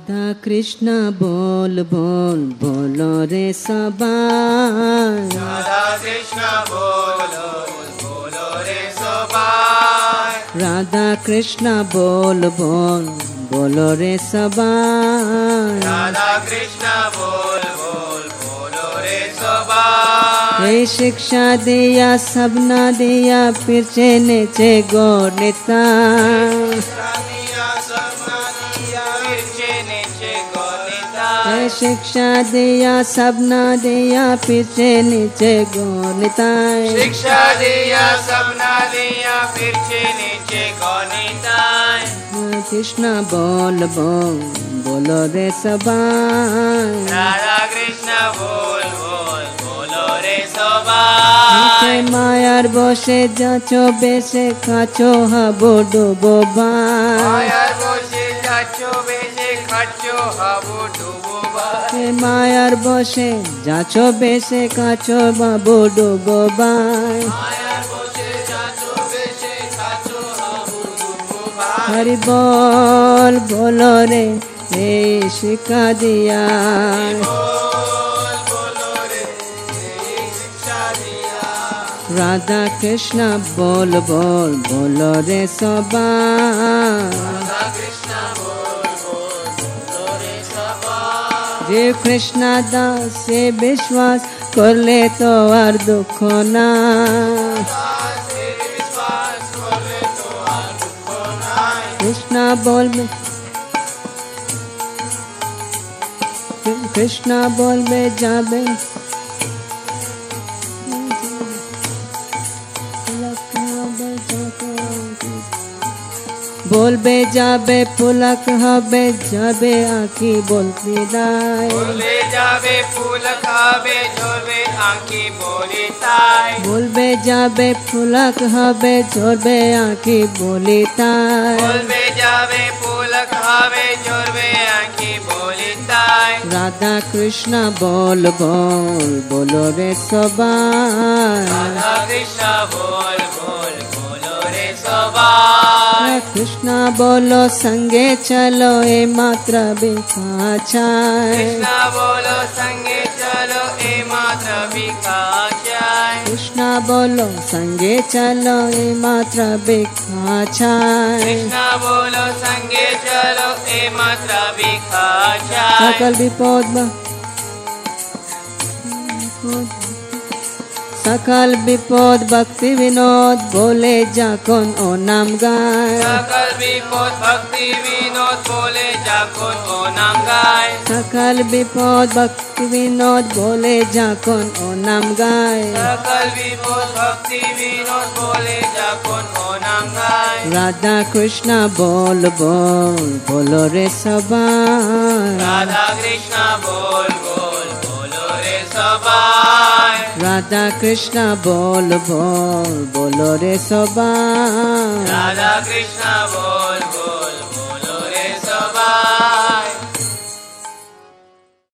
राधा कृष्ण बोल बोल बोलो रे सबाई। राधा कृष्ण बोलो बोलो रे सबाई। राधा कृष्ण बोल बोल बोलो रे सबाई। राधा कृष्ण बोल बोल बोलो रे सबाई। ये शिक्षा दिया सबना दिया पीछे नीचे गौरता। ये शिक्षा दिया सबना दिया पीछे नीचे गौरता। शिक्षा दिया सबना दिया पीछे नीचे गौरता। कृष्ण बोल बोल बोलो रे सबाई। राधा कृष्ण बोल बोल बोलो रे सबाई। मायार बसे जाचो बेसे खाचो हाबो डुबो बाई। मायार बसे जाचो बेसे खाचो हाबो डुबो बाई। मायार बसे जाचो बेसे खाचो बाबो डुबो बाई। मायार बसे जाचो बेसे खाचो हाबो डुबो बाई। हरि बोल बोलो रे ये शिक्षा दिया। राधा कृष्ण बोल बोल बोलो रे सबाई। जे कृष्ण दास से विश्वास कर ले तो और दुख ना। कृष्ण बोल कृष्ण बोल में जाबे बोल बे जाबे पुलक हबे जाबे आखी बोलती दाई। बोले जाबे फूलक हबे जोबे आँखी बोली ताई। बोल बे जाबे पुलक हबे जोबे आखी बोली ताई। बोलबे जाबे फूलक हबे जोबे आँखी बोली ताई। राधा कृष्ण बोल बोल बोलो रे सबाई। राधा कृष्ण बोल बोल बोलो रे सबाई। कृष्ण बोलो संगे चलो ए मात्र बिकाचाय। कृष्ण बोलो संगे चलो ए मात्र बिकाचाय। कृष्ण बोलो संगे चलो ए मात्र बिकाचाय। कृष्ण बोलो संगे चलो ए मात्र बिकाचाय। सकल विपद सकल विपद भक्ति विनोद बोले जाकोन ओ नाम गाय। सकल विपद भक्ति विनोद बोले जाकोन ओ नाम गाय। सकल विपद भक्ति विनोद बोले जाकोन ओ नाम गाय। सकल विपद भक्ति विनोद बोले जाकोन ओ नाम गाय। राधा कृष्ण बोल बोल बोलो रे सबाई। राधा कृष्ण बोल बोल बोलो रे सबाई। राधा कृष्ण बोल बोल बोलो रे सबाई। राधा कृष्ण बोल